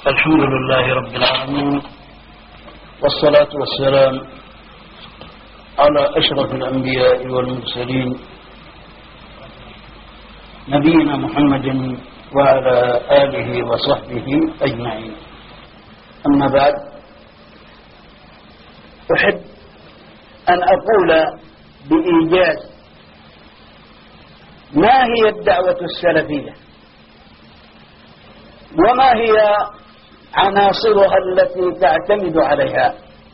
الحمد لله رب العالمين، والصلاة والسلام على أشرف الأنبياء والمرسلين نبينا محمد وعلى آله وصحبه أجمعين. أما بعد، أحب أن أقول بإيجاز ما هي الدعوة السلفية وما هي عناصرها التي تعتمد عليها.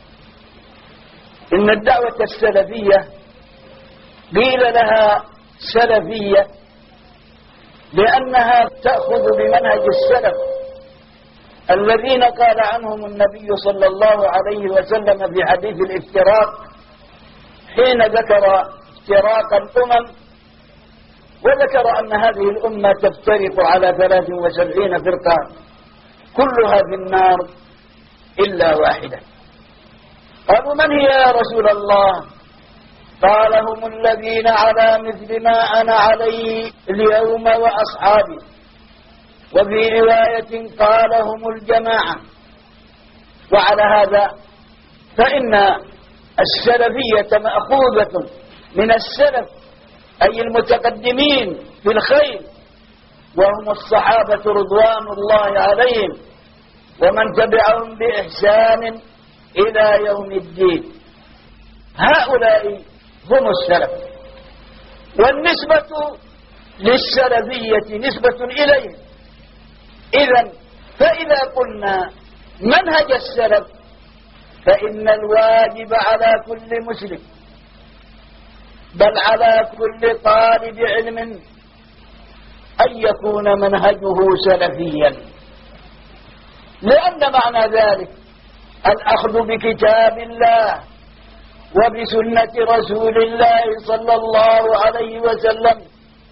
إن الدعوة السلفية قيل لها سلفية لأنها تأخذ بمنهج السلف الذين قال عنهم النبي صلى الله عليه وسلم في حديث الافتراق حين ذكر افتراق الأمم، وذكر أن هذه الأمة تفترق على 73 فرقة كلها في النار إلا واحدة. قالوا: من هي يا رسول الله؟ قال: هم الذين على مثل ما أنا عليه اليوم وأصحابي. وفي رواية قال: هم الجماعة. وعلى هذا فإن السلفية مأخوذة من السلف، أي المتقدمين في الخير، وهم الصحابة رضوان الله عليهم ومن تبعهم بإحسان إلى يوم الدين. هؤلاء هم السلف، والنسبة للسلفية نسبة إليهم. فإذا قلنا منهج السلف فإن الواجب على كل مسلم، بل على كل طالب علم، أن يكون منهجه سلفيا، لأن معنى ذلك الأخذ بكتاب الله وبسنة رسول الله صلى الله عليه وسلم.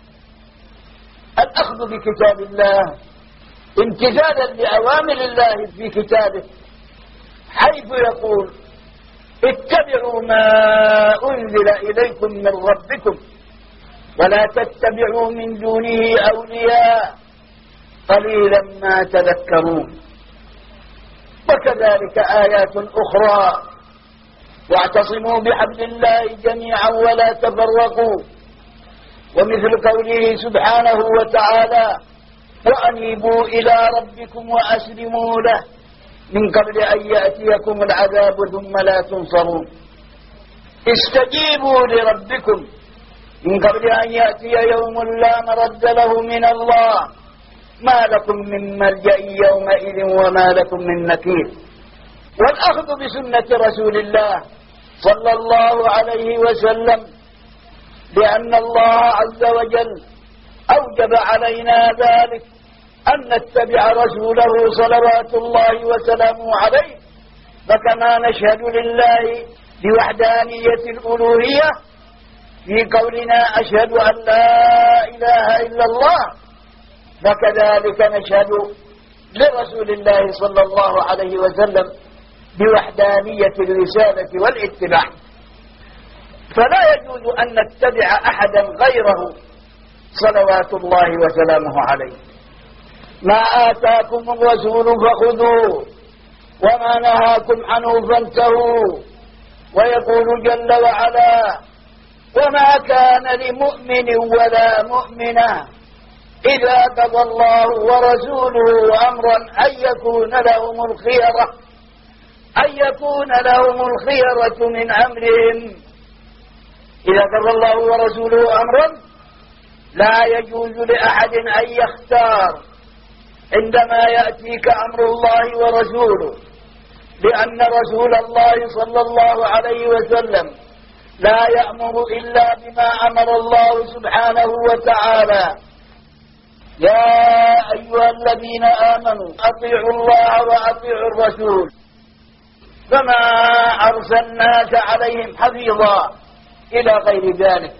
الأخذ بكتاب الله امتثالا لأوامر الله في كتابه، حيث يقول: اتبعوا ما أنزل إليكم من ربكم ولا تتبعوا من دونه أولياء قليلا ما تذكرون. وكذلك آيات أخرى: واعتصموا بحبل الله جميعا ولا تفرقوا. ومثل قوله سبحانه وتعالى: وأنيبوا إلى ربكم وأسلموا له من قبل أن يأتيكم العذاب ثم لا تنصرون. استجيبوا لربكم من قبل أن يأتي يوم لا مرد له من الله ما لكم من ملجأ يومئذ وما لكم من نكير. والأخذ بسنة رسول الله صلى الله عليه وسلم، لأن الله عز وجل أوجب علينا ذلك، أن نتبع رسوله صلوات الله وسلامه عليه. فكما نشهد لله بوحدانية الألوهية في قولنا أشهد أن لا إله إلا الله، فكذلك نشهد لرسول الله صلى الله عليه وسلم بوحدانية الرسالة والاتباع. فلا يجوز أن نتبع أحدا غيره صلوات الله وسلامه عليه. ما آتاكم الرسول فخذوه وما نهاكم عنه فانتهوا. ويقول جل وعلا: وما كان لمؤمن ولا مؤمنة إذا قضى الله ورسوله أمرا أن يكون لهم الخيرة من أمرهم. إذا قضى الله ورسوله أمرا لا يجوز لأحد أن يختار عندما يأتيك أمر الله ورسوله، لأن رسول الله صلى الله عليه وسلم لا يأمر إلا بما أمر الله سبحانه وتعالى. يا أيها الذين آمنوا أطيعوا الله وأطيعوا الرسول فما أرسلناك عليهم حفيظا إلى غير ذلك.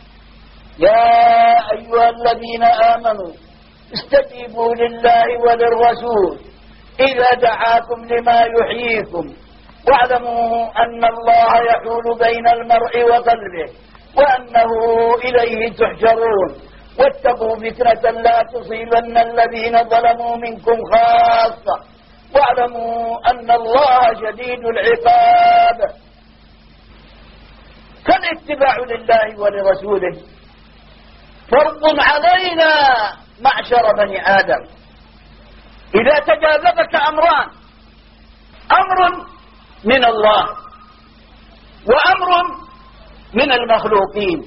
يا أيها الذين آمنوا استجيبوا لله وللرسول إذا دعاكم لما يحييكم واعلموا أن الله يحول بين المرء وقلبه وأنه إليه تحشرون. واتقوا فتنة لا تصيبن الذين ظلموا منكم خاصة واعلموا أن الله شديد العقاب. فالاتباع لله ولرسوله فرض علينا معشر بني آدم. إذا تجاذبك أمران، أمر من الله وأمر من المخلوقين،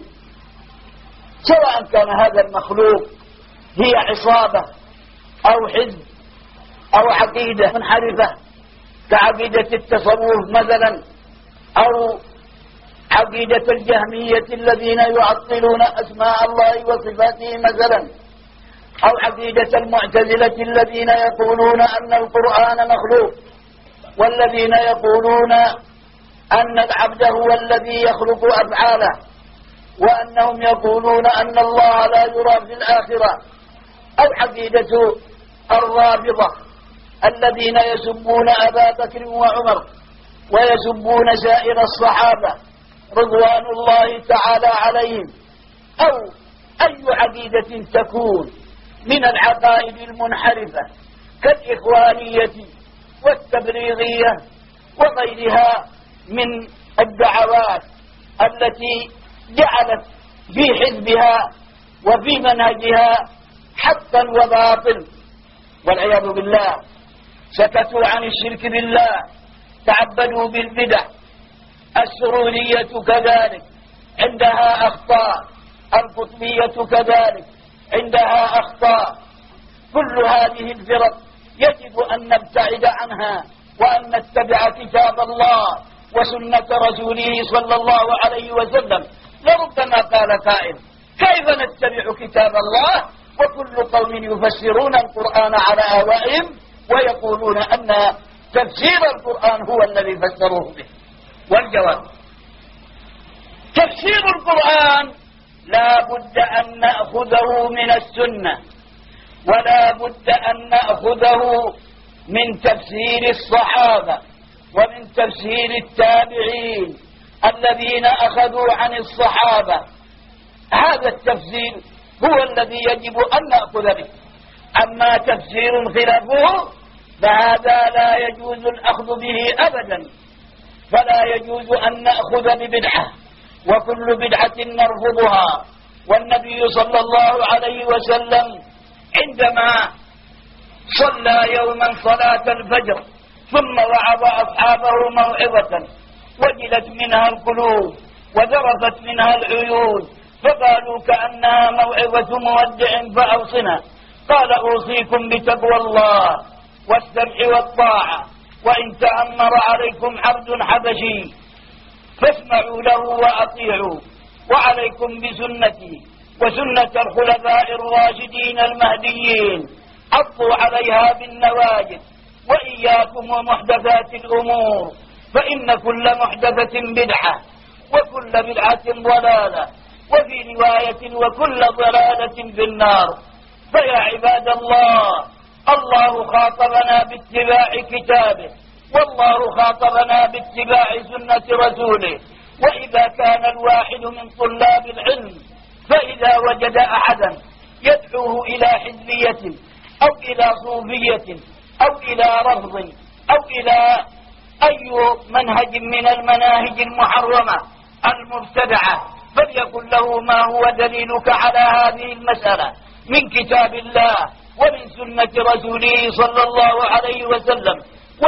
سواء كان هذا المخلوق هي عصابة أو حزب أو عقيدة منحرفة كعقيدة التصوف مثلا، أو عقيدة الجهمية الذين يعطلون أسماء الله وصفاته مثلا، أو عقيدة المعتزلة الذين يقولون أن القرآن مخلوق، والذين يقولون أن العبد هو الذي يخلق أفعاله، وأنهم يقولون أن الله لا يرى في الآخرة، أو عقيدة الرافضة الذين يسبون أبا بكر وعمر ويسبون سائر الصحابة رضوان الله تعالى عليهم، أو أي عقيدة تكون من العقائد المنحرفة كالإخوانية والتبريغية وغيرها من الدعوات التي جعلت في حزبها وفي منهجها حقا وباطل والعياذ بالله. سكتوا عن الشرك بالله، تعبدوا بالبدع. السرورية كذلك عندها أخطاء، القطبية كذلك عندها أخطاء. كل هذه الفرق يجب أن نبتعد عنها وأن نتبع كتاب الله وسنة رسوله صلى الله عليه وسلم. لربما قال قائل: كيف نتبع كتاب الله وكل قوم يفسرون القرآن على أهوائهم ويقولون أن تفسير القرآن هو الذي فسروه به؟ والجواب: تفسير القرآن لا بد أن نأخذه من السنة، ولا بد أن نأخذه من تفسير الصحابة ومن تفسير التابعين الذين أخذوا عن الصحابة. هذا التفسير هو الذي يجب أن نأخذ به. أما تفسير خلافه فهذا لا يجوز الأخذ به أبدا، فلا يجوز أن نأخذ ببدعة، وكل بدعة نرفضها. والنبي صلى الله عليه وسلم عندما صلى يوما صلاة الفجر ثم وعظ أصحابه موعظة وجلت منها القلوب وذرفت منها العيون، فقالوا كأنها موعظة مودع فأوصنا. قال: أوصيكم بتقوى الله والسمع والطاعة، وإن تأمر عليكم عبد حبشي فاسمعوا له وأطيعوا، وعليكم بسنتي وسنة الخلفاء الراشدين المهديين، عضوا عليها بالنواجذ، وإياكم ومحدثات الأمور، فإن كل محدثة بدعة وكل بدعة ضلالة، وفي رواية وكل ضلالة في النار. فيا عباد الله خاطبنا باتباع كتابه، والله خاطبنا باتباع سنة رسوله. وإذا كان الواحد من طلاب العلم فإذا وجد أحدا يدعوه إلى حزبية أو إلى صوفية أو إلى رفض أو إلى أي منهج من المناهج المحرمة المبتدعة، فليقل له: ما هو دليلك على هذه المسألة من كتاب الله ومن سنة رسوله صلى الله عليه وسلم؟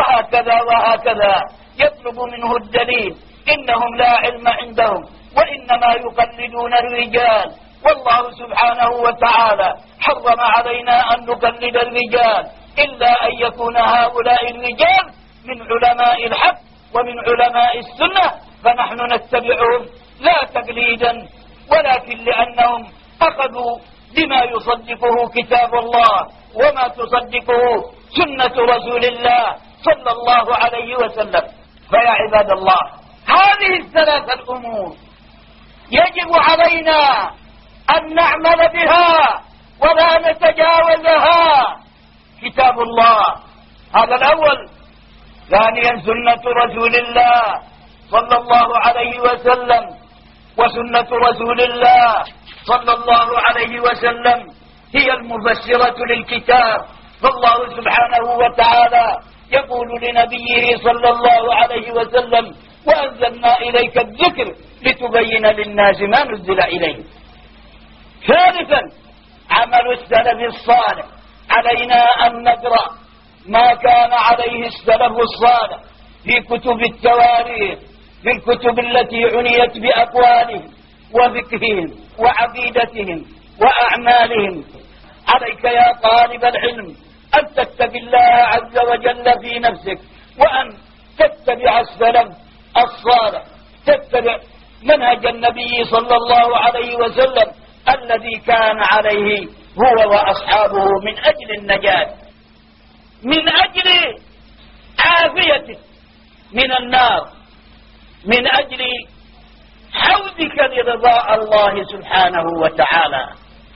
وهكذا يطلب منه الدليل. إنهم لا علم عندهم وإنما يقلدون الرجال، والله سبحانه وتعالى حرم علينا أن نقلد الرجال إلا أن يكون هؤلاء الرجال من علماء الحق ومن علماء السنة، فنحن نتبعهم لا تقليدا ولكن لأنهم أخذوا بما يصدقه كتاب الله وما تصدقه سنة رسول الله صلى الله عليه وسلم. فيا عباد الله، هذه الثلاث الأمور يجب علينا أن نعمل بها ولا نتجاوزها. كتاب الله هذا الأول، ثانيا سنة رسول الله صلى الله عليه وسلم، وسنة رسول الله صلى الله عليه وسلم هي المفسرة للكتاب. فالله سبحانه وتعالى يقول لنبيه صلى الله عليه وسلم: وأنزلنا إليك الذكر لتبين للناس ما نزل إليه. ثالثا، عمل السلف الصالح. علينا أن نقرأ ما كان عليه السلف الصالح في كتب التواريخ، في الكتب التي عنيت بأقوالهم وفقههم وعقيدتهم وأعمالهم. عليك يا طالب العلم أن تتقي الله عز وجل في نفسك، وأن تتبع السلف الصالح، تتبع منهج النبي صلى الله عليه وسلم الذي كان عليه هو وأصحابه من أجل النجاة، من أجل عافيتك من النار، من أجل حوزك لرضاء الله سبحانه وتعالى،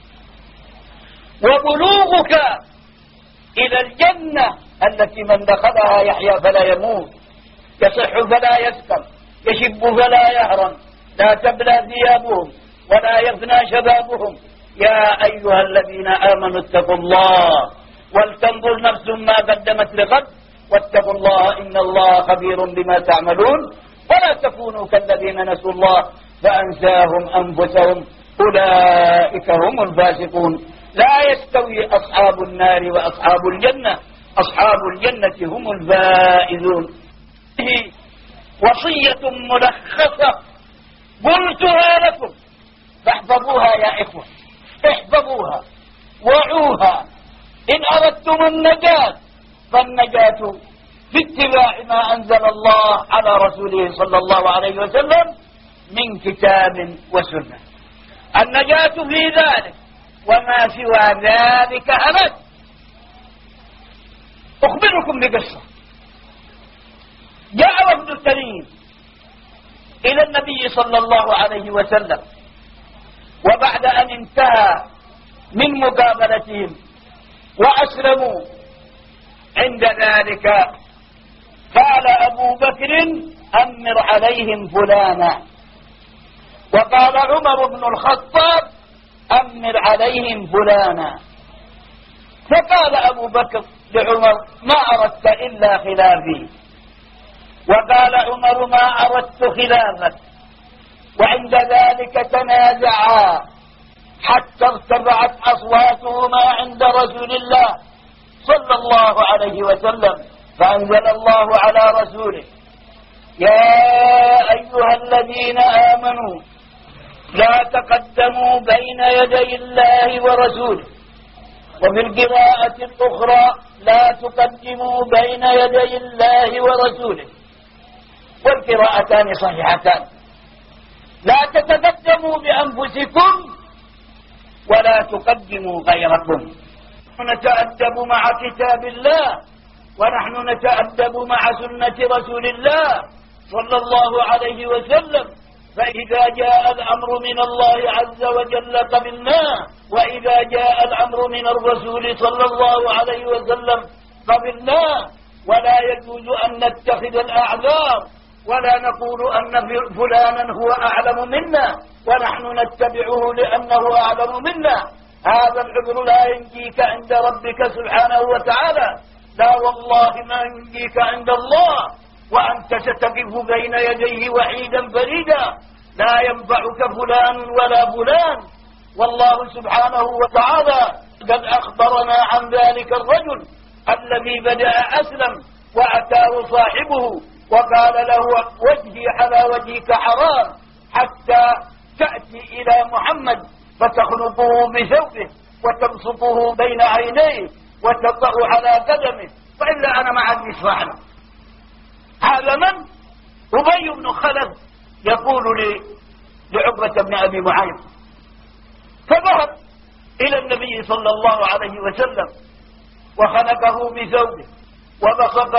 وبلوغك إلى الجنة التي من دخلها يحيا فلا يموت، يصح فلا يسقم، يشب فلا يهرم، لا تبلى ثيابهم ولا يفنى شبابهم. يا أيها الذين آمنوا اتقوا الله ولتنظر نفس ما قدمت لغد واتقوا الله إن الله خبير بما تعملون. ولا تكونوا كالذين نسوا الله فأنساهم أنفسهم أولئك هم الفاسقون. لا يستوي أصحاب النار وأصحاب الجنة، أصحاب الجنة هم الفائزون. وصية ملخصة قلتها لكم فاحفظوها يا إخوة، احفظوها وعوها. إن أردتم النجاة فالنجاة باتباع ما أنزل الله على رسوله صلى الله عليه وسلم من كتاب وسنة. النجاة في ذلك، وما سوى ذلك أبد. أخبركم بقصة. جاء وفد التميم إلى النبي صلى الله عليه وسلم، وبعد أن انتهى من مقابلتهم وأسلموا، عند ذلك قال أبو بكر: أمر عليهم فلانا. وقال عمر بن الخطاب: أمر عليهم فلانا. فقال أبو بكر لعمر: ما أردت إلا خلافي. وقال عمر: ما أردت خلافك. وعند ذلك تنازعا حتى ارتفعت أصواتهما عند رسول الله صلى الله عليه وسلم، فأنزل الله على رسوله: يا أيها الذين آمنوا لا تقدموا بين يدي الله ورسوله. وفي القراءة الأخرى: لا تقدموا بين يدي الله ورسوله. والقراءتان صحيحتان. لا تتقدموا بأنفسكم ولا تقدموا غيركم. نتأدب مع كتاب الله، ونحن نتأدب مع سنة رسول الله صلى الله عليه وسلم. فإذا جاء الأمر من الله عز وجل قبلناه، وإذا جاء الأمر من الرسول صلى الله عليه وسلم قبلناه. ولا يجوز أن نتخذ الأعذار ولا نقول أن فلانا هو أعلم منا ونحن نتبعه لأنه أعلم منا. هذا العذر لا ينجيك عند ربك سبحانه وتعالى، لا والله ما ينجيك عند الله، وأنت ستقف بين يديه وحيدا فريدا، لا ينفعك فلان ولا فلان. والله سبحانه وتعالى قد أخبرنا عن ذلك الرجل الذي بدأ أسلم وأتاه صاحبه وقال له: وجهي على وجهك حرام، حتى تأتي إلى محمد فتخلطه بثوبه وتبسطه بين عينيه وتضع على قدمه، فإلا أنا معك إسرعنا. هذا من؟ أبي بن خلف يقول لعقبة بن أبي معيط. فذهب إلى النبي صلى الله عليه وسلم وخلقه بثوبه وبصق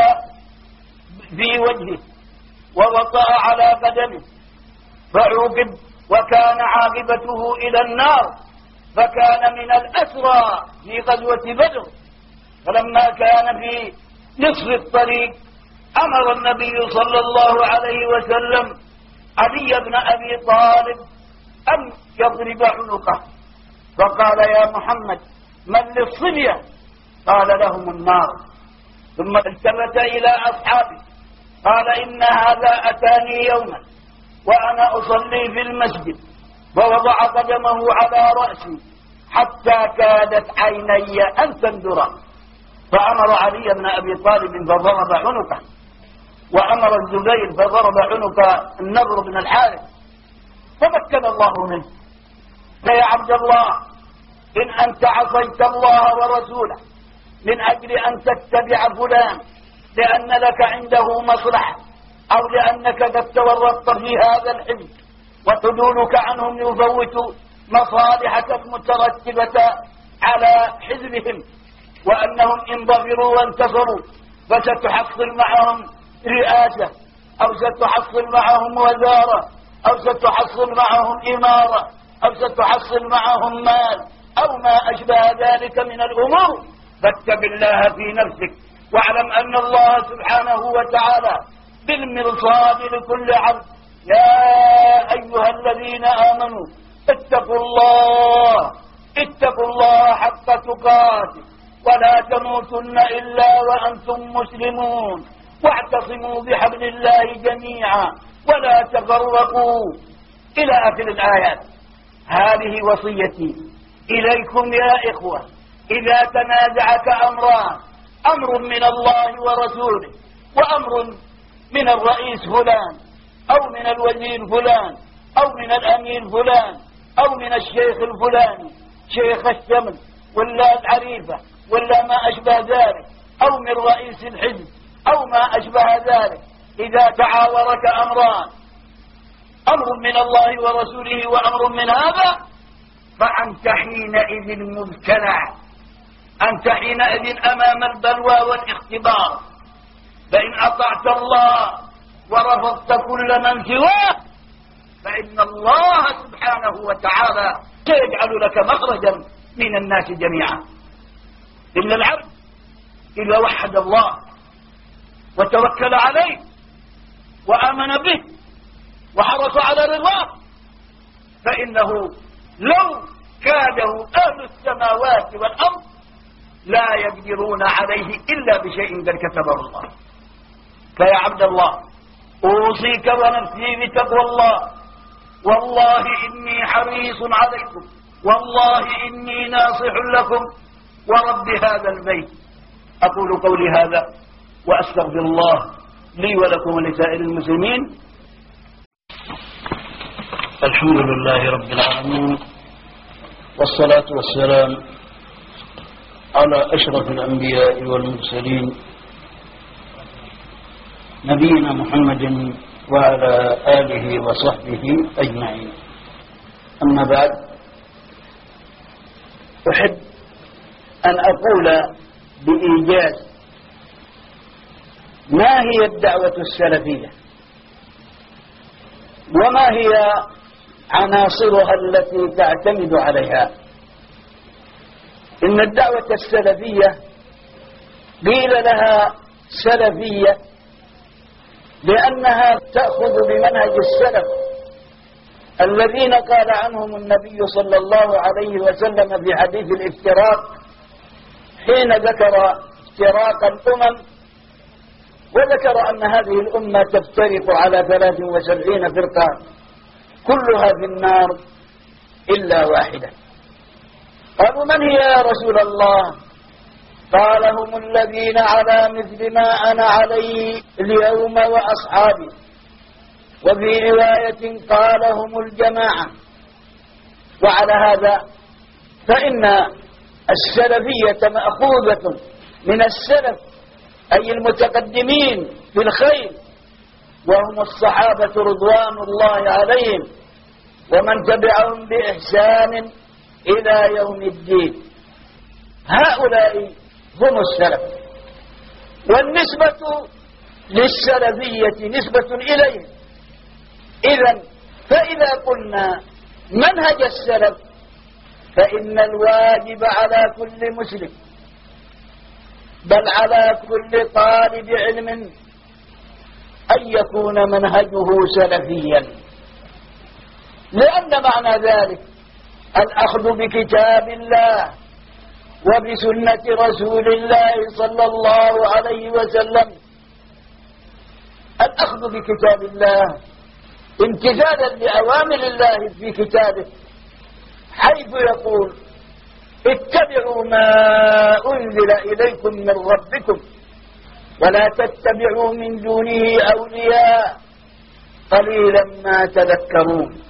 في وجهه ووطأ على قدمه فعوقب، وكان عاقبته إلى النار، فكان من الأسرى في غزوة بدر. فلما كان في نصف الطريق أمر النبي صلى الله عليه وسلم علي بن أبي طالب أن يضرب عنقه، فقال: يا محمد من للصبية؟ قال: لهم النار. ثم التفت إلى أصحابه قال إن هذا أتاني يوما وأنا أصلي في المسجد فوضع قدمه على رأسي حتى كادت عيني أن تندرا، فأمر علي بن أبي طالب فضرب عنقه، وأمر الزبير فضرب عنق النضر بن الحارث، فمكن الله منه. فيا عبد الله إن أنت عصيت الله ورسوله من أجل أن تتبع فلان لأن لك عنده مصلحة أو لأنك قد تورطت في هذا الحزب وحدولك عنهم يفوت مصالحك المترتبة على حزبهم، وأنهم إن ظفروا وانتصروا فستحصل معهم رئاسة أو ستحصل معهم وزارة أو ستحصل معهم إمارة أو ستحصل معهم مال أو ما أشبه ذلك من الأمور، فاتق الله في نفسك واعلم أن الله سبحانه وتعالى بالمرصاد لكل عبد. يا أيها الذين آمنوا اتقوا الله حق تقاته ولا تموتن إلا وأنتم مسلمون واعتصموا بحبل الله جميعا ولا تفرقوا إلى آخر الآيات. هذه وصيتي إليكم يا إخوة، إذا تنازعك أمران، أمر من الله ورسوله وأمر من الرئيس فلان أو من الوزير فلان أو من الأمير فلان أو من الشيخ الفلاني شيخ الشمل ولا العريفة ولا ما أشبه ذلك أو من رئيس الحزب أو ما أشبه ذلك، إذا تعاورك أمران، أمر من الله ورسوله وأمر من هذا، فأنت حينئذ مبتلع، أنت حينئذ أمام البلوى والاختبار. فإن أطعت الله ورفضت كل من سواه فإن الله سبحانه وتعالى سيجعل لك مخرجا من الناس جميعا، إلا العبد إذا وحد الله وتوكل عليه وآمن به وحرص على رضاه فإنه لو كاده أهل السماوات والأرض لا يقدرون عليه إلا بشيء قد كتبه الله. فيا عبد الله أوصيك ونفسي بتقوى الله، والله إني حريص عليكم، والله إني ناصح لكم ورب هذا البيت. أقول قولي هذا وأستغفر الله لي ولكم ولسائر المسلمين. الحمد لله رب العالمين، والصلاة والسلام على أشرف الأنبياء والمرسلين نبينا محمد وعلى آله وصحبه أجمعين. أما بعد، أحب أن أقول بإيجاز ما هي الدعوة السلفية وما هي عناصرها التي تعتمد عليها. إن الدعوة السلفية قيل لها سلفية لأنها تأخذ بمنهج السلف الذين قال عنهم النبي صلى الله عليه وسلم في حديث الافتراق حين ذكر افتراق الأمم، وذكر أن هذه الأمة تفترق على 73 فرقة كلها في النار إلا واحدة. قالوا من هي يا رسول الله؟ قال هم الذين على مثل ما أنا عليه اليوم وأصحابي، وفي رواية قال هم الجماعة. وعلى هذا فإن السلفية مأخوذة من السلف أي المتقدمين في الخير، وهم الصحابة رضوان الله عليهم ومن تبعهم بإحسان إلى يوم الدين. هؤلاء هم السلف، والنسبة للسلفية نسبة إليهم. إذن فإذا قلنا منهج السلف فإن الواجب على كل مسلم بل على كل طالب علم أن يكون منهجه سلفيا، لأن معنى ذلك الأخذ بكتاب الله وبسنة رسول الله صلى الله عليه وسلم. الأخذ بكتاب الله امتثالا لأوامر الله في كتابه، حيث يقول: اتبعوا ما أنزل إليكم من ربكم ولا تتبعوا من دونه أولياء قليلا ما تذكرون.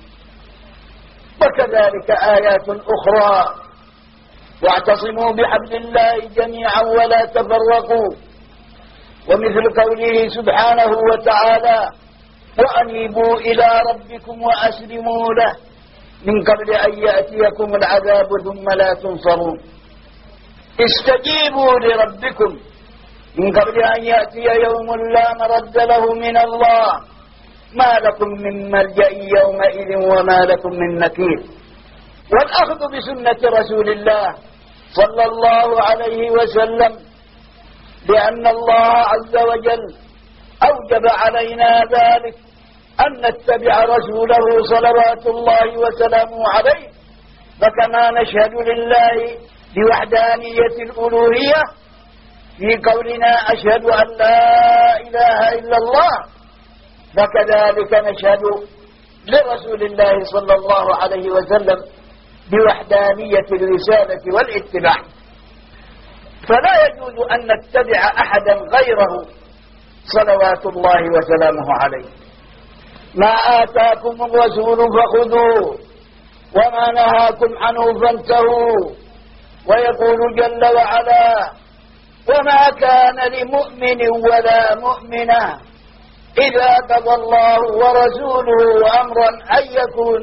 وكذلك آيات أخرى: واعتصموا بحبل الله جميعا ولا تفرقوا، ومثل قوله سبحانه وتعالى: وأنيبوا إلى ربكم وأسلموا له من قبل أن يأتيكم العذاب ثم لا تنصرون. استجيبوا لربكم من قبل أن يأتي يوم لا مرد له من الله ما لكم من ملجأ يومئذ وما لكم من نكير. والأخذ بسنة رسول الله صلى الله عليه وسلم، لأن الله عز وجل أوجب علينا ذلك، أن نتبع رسوله صلوات الله وسلامه عليه. فكما نشهد لله بوحدانية الألوهية في قولنا أشهد أن لا إله إلا الله، فكذلك نشهد لرسول الله صلى الله عليه وسلم بوحدانية الرسالة والاتباع. فلا يجوز أن نتبع أحدا غيره صلوات الله وسلامه عليه. ما آتاكم الرسول فخذوه وما نهاكم عنه فانتهوا. ويقول جل وعلا: وما كان لمؤمن ولا مؤمنة إذا قضى الله ورسوله أمرا أن يكون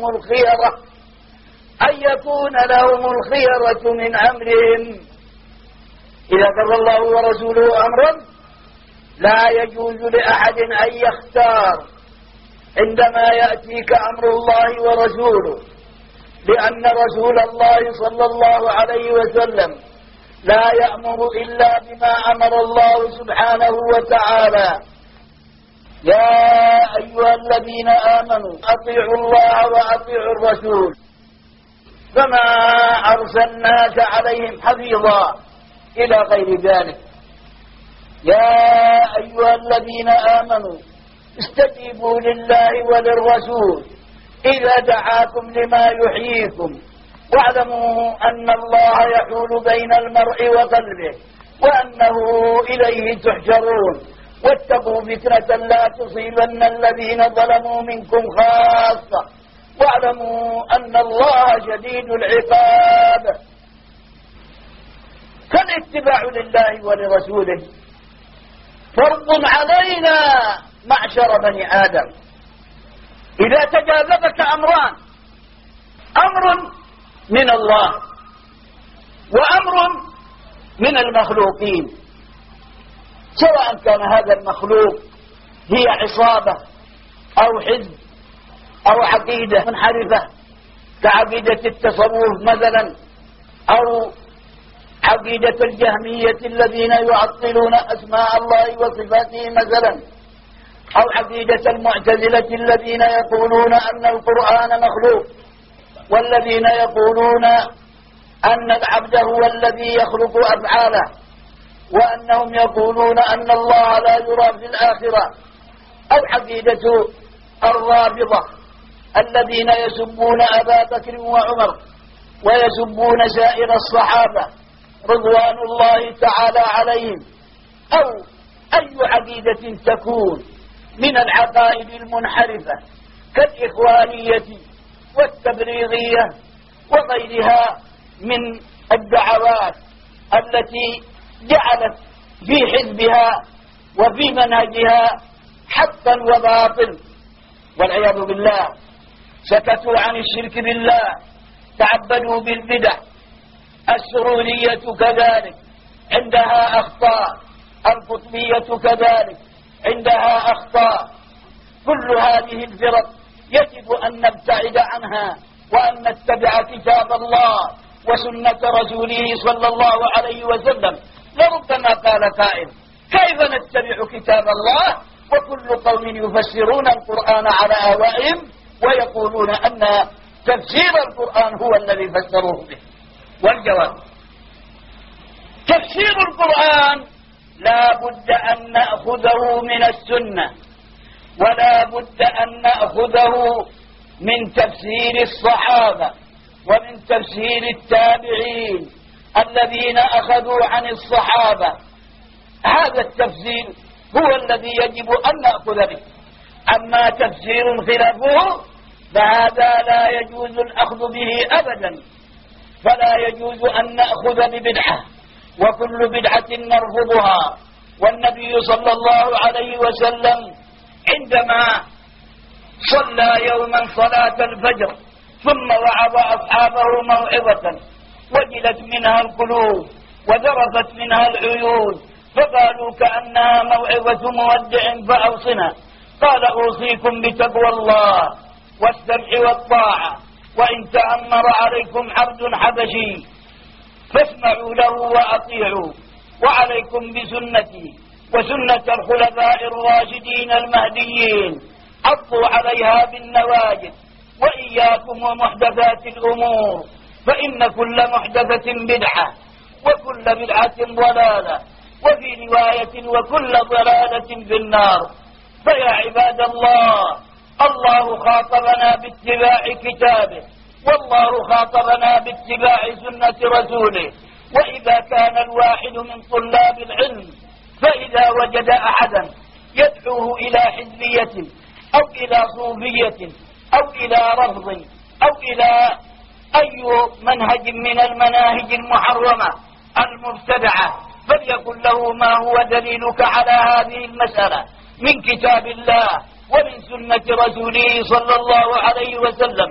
لهم الخيرة من أمرهم. إذا قضى الله ورسوله أمرا لا يجوز لأحد أن يختار عندما يأتيك أمر الله ورسوله، لأن رسول الله صلى الله عليه وسلم لا يأمر إلا بما أمر الله سبحانه وتعالى: يا أيها الذين آمنوا أطيعوا الله وأطيعوا الرسول فما أرسلناك عليهم حفيظا إلى غير ذلك. يا أيها الذين آمنوا استجيبوا لله وللرسول إذا دعاكم لما يحييكم واعلموا أن الله يحول بين المرء وقلبه وأنه إليه تحشرون. واتقوا فتنة لا تصيبن الذين ظلموا منكم خاصة واعلموا أن الله شديد العقاب. فالاتباع لله ولرسوله فرض علينا معشر بني آدم. إذا تجاذبك أمران: أمر من الله وأمر من المخلوقين، سواء كان هذا المخلوق هي عصابة أو حزب أو عقيدة منحرفة كعقيدة التصوف مثلا، أو عقيدة الجهمية الذين يعطلون أسماء الله وصفاته مثلا، أو عقيدة المعتزلة الذين يقولون أن القرآن مخلوق، والذين يقولون أن العبد هو الذي يخلق أفعاله، وأنهم يقولون أن الله لا يرى في الآخرة، أو عقيدة الرافضة الذين يسبون أبا بكر وعمر ويسبون سائر الصحابة رضوان الله تعالى عليهم، أو أي عقيدة تكون من العقائد المنحرفة كالإخوانية والتبريغية وغيرها من الدعوات التي جعلت في حزبها وفي منهجها حقا وباطل والعياذ بالله. سكتوا عن الشرك بالله، تعبدوا بالبدع. السرورية كذلك عندها أخطاء، القطبية كذلك عندها أخطاء. كل هذه الفرق يجب أن نبتعد عنها وأن نتبع كتاب الله وسنة رسوله صلى الله عليه وسلم. لربما قال قائل: كيف نتبع كتاب الله وكل قوم يفسرون القرآن على أهوائهم ويقولون أن تفسير القرآن هو الذي فسروه به؟ والجواب: تفسير القرآن لا بد أن نأخذه من السنة، ولا بد أن نأخذه من تفسير الصحابة ومن تفسير التابعين الذين أخذوا عن الصحابة. هذا التفسير هو الذي يجب أن نأخذ به. أما تفسير خلافه فهذا لا يجوز الأخذ به أبدا، فلا يجوز أن نأخذ ببدعة، وكل بدعة نرفضها. والنبي صلى الله عليه وسلم عندما صلى يوما صلاة الفجر ثم وعظ أصحابه موعظة وجلت منها القلوب وذرفت منها العيون، فقالوا كأنها موعظة مودع فأوصنا. قال أوصيكم بتقوى الله والسمع والطاعة، وإن تأمر عليكم عبد حبشي فاسمعوا له وأطيعوا، وعليكم بسنتي وسنة الخلفاء الراشدين المهديين، عضوا عليها بالنواجذ، وإياكم ومحدثات الأمور، فإن كل محدثة بدعة وكل بدعة ضلالة، وفي رواية وكل ضلالة في النار. فيا عباد الله خاطبنا باتباع كتابه، والله خاطبنا باتباع سنة رسوله. وإذا كان الواحد من طلاب العلم فإذا وجد أحدا يدعوه إلى حزبية أو إلى صوفية أو إلى رفض أو إلى أي منهج من المناهج المحرمة المبتدعة، فليقل له ما هو دليلك على هذه المسألة من كتاب الله ومن سنة رسوله صلى الله عليه وسلم،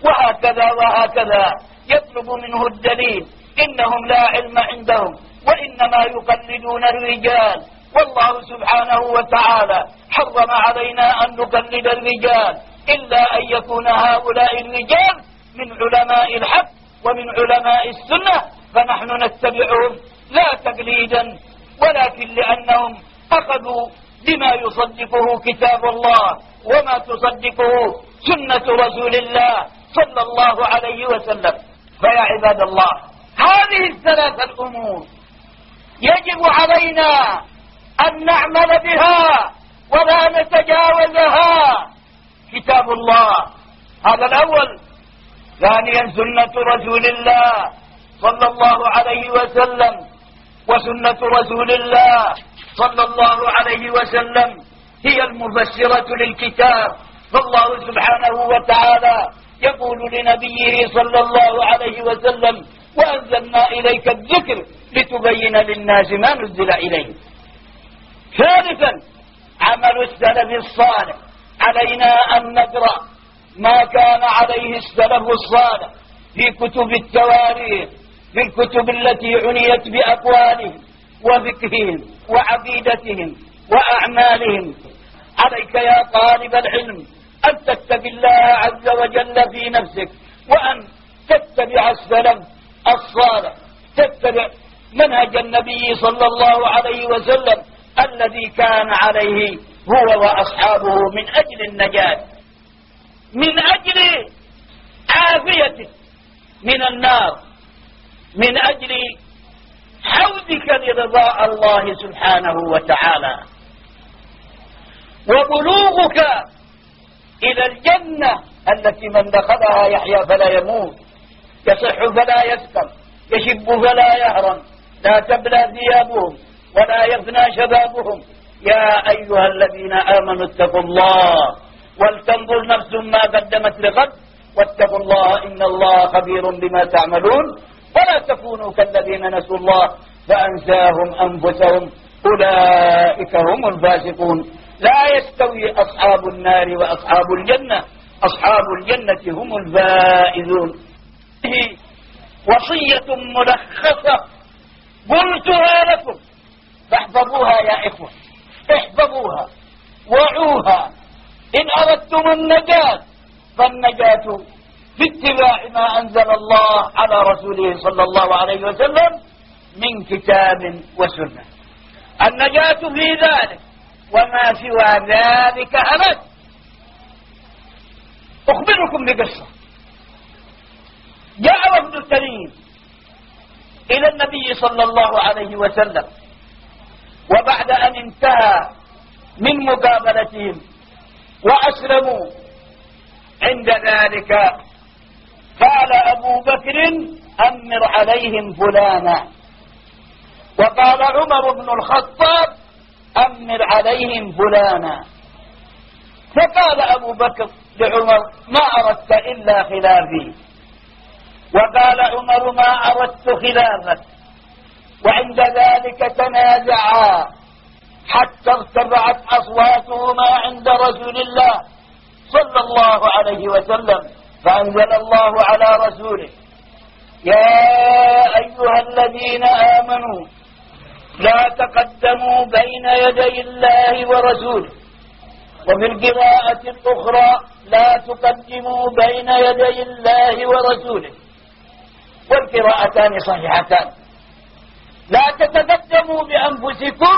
وهكذا يطلب منه الدليل. إنهم لا علم عندهم وإنما يقلدون الرجال، والله سبحانه وتعالى حرم علينا أن نقلد الرجال إلا أن يكون هؤلاء الرجال من علماء الحق ومن علماء السنة، فنحن نتبعهم لا تقليدا ولكن لأنهم أخذوا بما يصدقه كتاب الله وما تصدقه سنة رسول الله صلى الله عليه وسلم. فيا عباد الله، هذه الثلاث الأمور يجب علينا أن نعمل بها ولا نتجاوزها. كتاب الله هذا الأول، ثانيا سنة رسول الله صلى الله عليه وسلم، وسنة رسول الله صلى الله عليه وسلم هي المفسرة للكتاب. فالله سبحانه وتعالى يقول لنبيه صلى الله عليه وسلم: وأنزلنا إليك الذكر لتبين للناس ما نزل إليه. ثالثا عمل السلف الصالح، علينا أن نقرأ ما كان عليه السلف الصالح في كتب التواريخ، في الكتب التي عنيت بأقوالهم وفقههم وعقيدتهم وأعمالهم. عليك يا طالب العلم أن تتقي الله عز وجل في نفسك، وأن تتبع السلف الصالح، تتبع منهج النبي صلى الله عليه وسلم الذي كان عليه هو وأصحابه من أجل النجاة، من أجل عافيتك من النار، من أجل حوزك لرضاء الله سبحانه وتعالى، وبلوغك إلى الجنة التي من دخلها يحيا فلا يموت، يصح فلا يسقم، يشب فلا يهرم، لا تبلى ثيابهم ولا يفنى شبابهم. يا أيها الذين آمنوا اتقوا الله ولتنظر نفس ما قدمت لغد واتقوا الله إن الله خبير بما تعملون. ولا تكونوا كالذين نسوا الله فأنساهم أنفسهم أولئك هم الفاسقون. لا يستوي أصحاب النار وأصحاب الجنة، أصحاب الجنة هم الفائزون. وصية ملخصة قلتها لكم فاحفظوها يا إخوة، احفظوها وعوها. إن أردتم النجاة فالنجاة في اتباع ما أنزل الله على رسوله صلى الله عليه وسلم من كتاب وسنة. النجاة في ذلك، وما سوى ذلك أبد. أخبركم بقصة. جاء وفد تميم إلى النبي صلى الله عليه وسلم. وبعد أن انتهى من مقابلتهم وأسلموا، عند ذلك قال أبو بكر أمر عليهم فلانا، وقال عمر بن الخطاب أمر عليهم فلانا. فقال أبو بكر لعمر ما أردت إلا خلافي، وقال عمر ما أردت خلافك. وعند ذلك تنازعا حتى ارتفعت أصواتهما عند رسول الله صلى الله عليه وسلم، فأنزل الله على رسوله يا أيها الذين آمنوا لا تقدموا بين يدي الله ورسوله، وفي القراءة الأخرى لا تقدموا بين يدي الله ورسوله، والقراءتان صحيحتان. لا تتقدموا بأنفسكم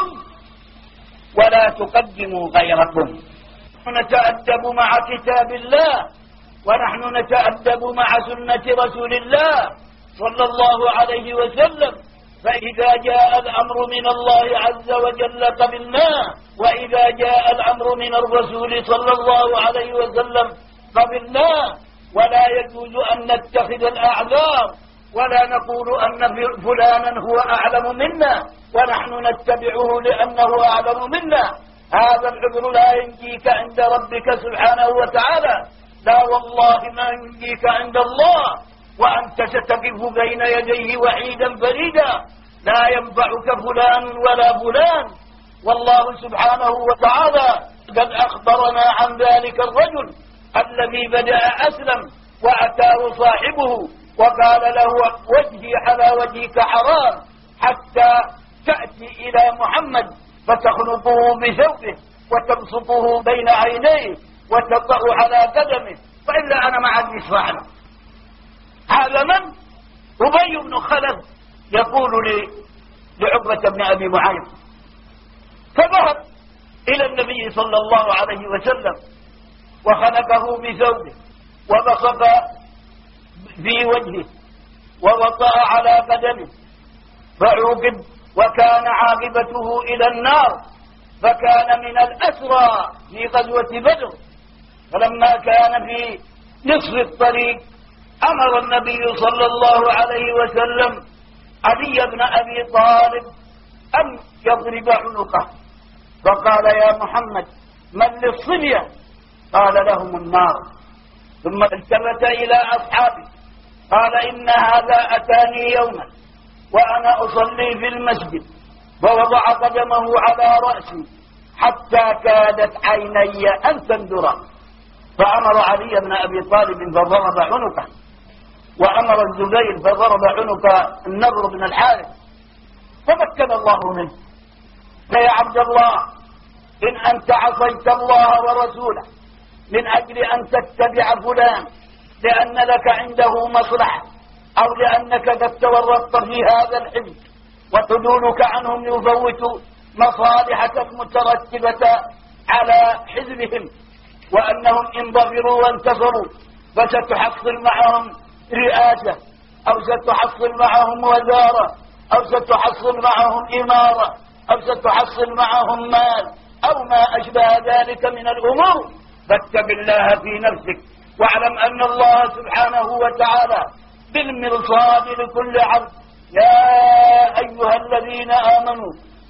ولا تقدموا غيركم. نتأدب مع كتاب الله، ونحن نتأدب مع سنة رسول الله صلى الله عليه وسلم. فإذا جاء الأمر من الله عز وجل قبلناه، وإذا جاء الأمر من الرسول صلى الله عليه وسلم قبلناه. ولا يجوز أن نتخذ الأعذار ولا نقول أن فلانا هو أعلم منا ونحن نتبعه لأنه أعلم منا. هذا العذر لا ينجيك عند ربك سبحانه وتعالى، لا والله ما ينجيك عند الله، وأنت ستقف بين يديه وحيدا فريدا، لا ينفعك فلان ولا فلان. والله سبحانه وتعالى قد أخبرنا عن ذلك الرجل الذي بدأ أسلم وأتاه صاحبه وقال له وجهي على وجهك حرام حتى تأتي إلى محمد فتخنقه بثوبه وتبسطه بين عينيه وتطأ على قدمه، وإلا أنا ما عاد يسمعنا. هذا من؟ أبي بن خلف يقول لعقبة بن أبي معيط. فذهب إلى النبي صلى الله عليه وسلم وخنقه بثوبه وبسط في وجهه ووطأ على قدمه فعوقب، وكان عاقبته إلى النار، فكان من الأسرى في غزوة بدر. فلما كان في نصف الطريق أمر النبي صلى الله عليه وسلم علي بن أبي طالب أن يضرب عنقه، فقال يا محمد من للصبية؟ قال لهم النار. ثم التفت إلى أصحابه قال إن هذا أتاني يوما وأنا أصلي في المسجد فوضع قدمه على رأسي حتى كادت عيني أن تندرا، فأمر علي بن أبي طالب فضرب عنقه، وأمر الزبير فضرب عنق النضر بن الحارث، فمكن الله منه. فيا عبد الله إن أنت عصيت الله ورسوله من أجل أن تتبع فلان لأن لك عنده مصلحة أو لأنك قد تورطت في هذا الحزب وحدولك عنهم يفوت مصالحك المترتبة على حزبهم، وأنهم إن ظفروا وانتصروا فستحصل معهم رئاسة أو ستحصل معهم وزارة أو ستحصل معهم إمارة أو ستحصل معهم مال أو ما أشبه ذلك من الأمور، فاتق الله في نفسك واعلم أن الله سبحانه وتعالى بالمرصاد لكل عبد. يا أيها الذين آمنوا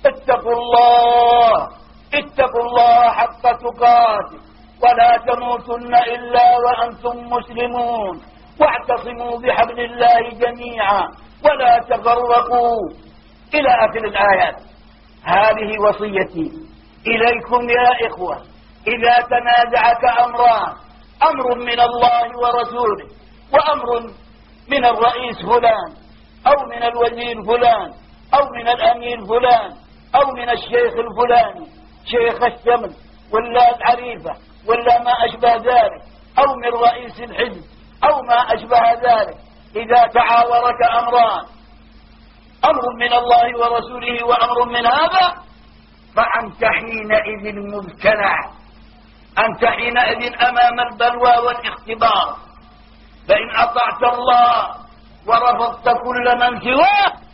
اتقوا الله حق تقاته ولا تموتن إلا وأنتم مسلمون واعتصموا بحبل الله جميعا ولا تفرقوا إلى آخر الآيات. هذه وصيتي إليكم يا إخوة. إذا تنازعك أمران، أمر من الله ورسوله وأمر من الرئيس فلان أو من الوزير فلان أو من الأمير فلان أو من الشيخ الفلاني شيخ الشمل ولا العريفة ولا ما أشبه ذلك أو من رئيس الحزب أو ما أشبه ذلك، إذا تعاورك أمران، أمر من الله ورسوله وأمر من هذا، فأنت حينئذ مبتلع، أنت حينئذ أمام البلوى والاختبار. فإن أطعت الله ورفضت كل من سواه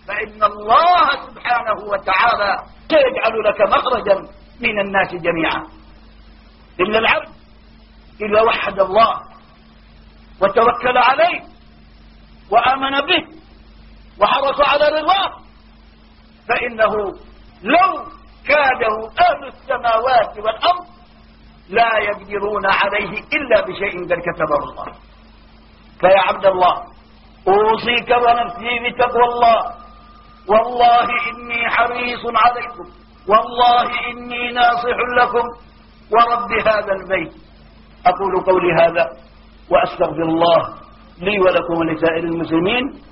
فإن الله سبحانه وتعالى سيجعل لك مخرجا من الناس جميعا. إن العبد إذا وحد الله وتوكل عليه وآمن به وحرص على رضاه فإنه لو كاده أهل السماوات والأرض لا يقدرون عليه إلا بشيء قد كتبه الله. فيا عبد الله أوصيك ونفسي بتقوى الله، والله إني حريص عليكم، والله إني ناصح لكم ورب هذا البيت. أقول قولي هذا وأستغفر الله لي ولكم ولسائر المسلمين